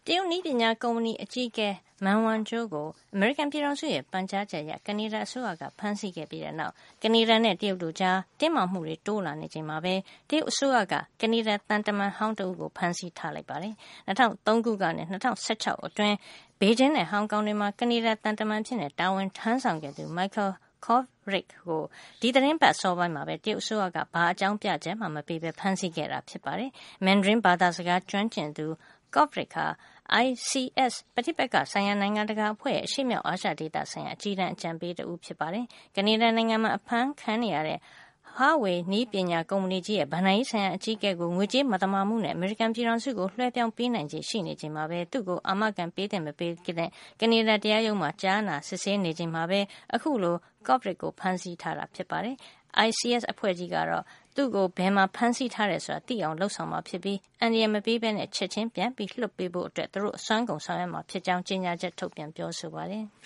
တရုတ်နည်းပညာကုမ္ပဏီအကြီးအကဲ Meng Wanzhou ကိုအမေရိကန်ပြည်ထောင်စုရဲ့ပန်ကြားချက်အရကနေဒါအစိုးရကဖမ်းဆီးခဲ့ပြီးတဲ့နောက်ကနေဒါနဲ့တရုတ်တို့ကြားတင်းမာမှုတွေတိုးလာနေချိန်မှာပဲတရုတ်အစိုးရကကနေဒါသံတမန်ဟောင်းတဦးကိုဖမ်းဆီးထားလိုက်ပါတယ်။2003 ခုကနေ2016အတွင်းဘေကျင်းနဲ့ဟောင်ကောင်တွေမှာကနေဒါသံတမန်ဖြစ်တဲ့တာဝန်ထမ်းဆောင်ခဲ့သူ Michael Kovrig ကိုဒီသတင်းပတ်စောပိုင်းမှာပဲတရုတ်အစိုးရကဘာအကြောင်းပြချက်မှမပေးဘဲဖမ်းဆီးခဲ့တာဖြစ်ပါတယ်။ Mandarin ဘာသာစကားကျွမ်းကျင်သူ Kovrig ဟာ ICS ပဋိပက္ခဆိုင်ရာနိုင်ငံတကာအဖွဲ့ရဲ့အရှေ့မြောက်အာရှဒေသဆိုင်ရာအကြီးတန်းအကြံပေးတဦးဖြစ်ပါတယ်။ကနေဒါနိုင်ငံမှာအဖမ်းခံနေရတဲ့Huawei နည်းပညာကုမ္ပဏီကြီးရဲ့ဘဏ္ဍာရေးဆိုင်ရာအကြီးအကဲကိုငွေကြေးမသမာမှုနဲ့အမေရိကန်ပြည်ထောင်စုကိုလွှဲပြောင်းပေးနိုင်ခြေရှိနေချိန်မှာပဲသူ့ကိုအာမခံပေးတဲ့မပေးတဲ့ကနေဒါတရားရုံးမှာကြားနာစစ်ဆေးနေချိန်မှာပဲအခုလို Kovrig ကိုဖမ်းဆီးထားတာဖြစ်ပါတယ်။ ICS အဖွဲ့ကြီးကတော့သူ့ကိုဘယ်မှာဖမ်းဆီးထားတယ်ဆိုတာသိအောင်လုပ်ဆောင်မှာဖြစ်ပြီးအန္တရာယ်မပေးဘဲနဲ့ချက်ချင်းပြန်ပြီးလွှတ်ပေးဖို့သူတို့အစွမ်းကုန်ဆောင်ရွက်မှာဖြစ်ကြောင်းကြေညာချက်ထုတ်ပြန်ပြောဆိုပါတယ်။